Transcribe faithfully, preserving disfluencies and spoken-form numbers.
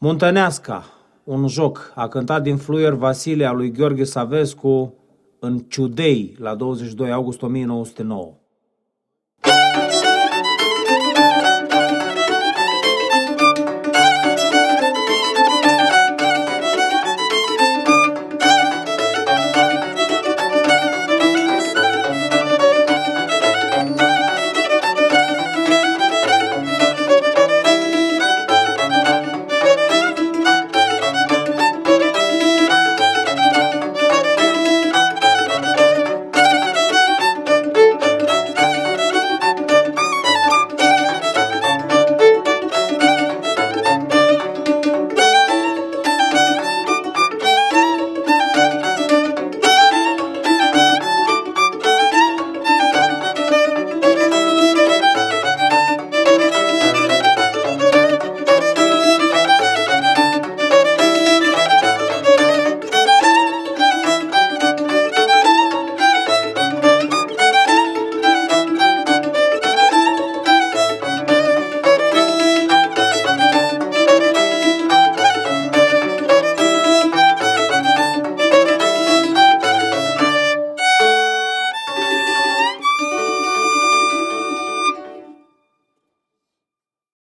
Muntăneasca, un joc, a cântat din fluier Vasile al lui Gheorghe Savescu în Ciudei la douăzeci și doi august o mie nouă sute nouă.